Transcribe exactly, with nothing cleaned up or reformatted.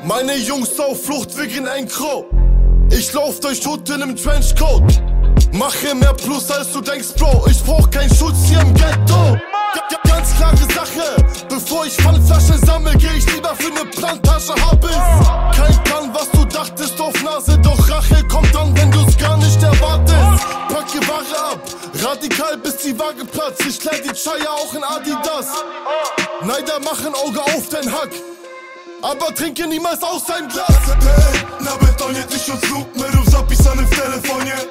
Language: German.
Meine Jungs auf Flucht wegen ein Crow. Ich lauf durch Hut in nem Trenchcoat. Mache mehr Plus als du denkst, Bro. Ich brauch keinen Schutz hier im Ghetto. Ganz klare Sache, bevor ich Pfandflaschen sammel, geh ich lieber für ne Plantasche, hab es. Kein Plan, was du dachtest, auf Nase, doch Rache kommt dann, wenn du's gar nicht erwartest. Packe Ware ab, radikal bis die Waage platzt. Ich kleid die Chaya auch in Adidas. Neider machen Auge auf den Hack, aber trinke niemals aus deinem Glas. Ej, nawet to nie tysiąc lub my rób zapisany w telefonie.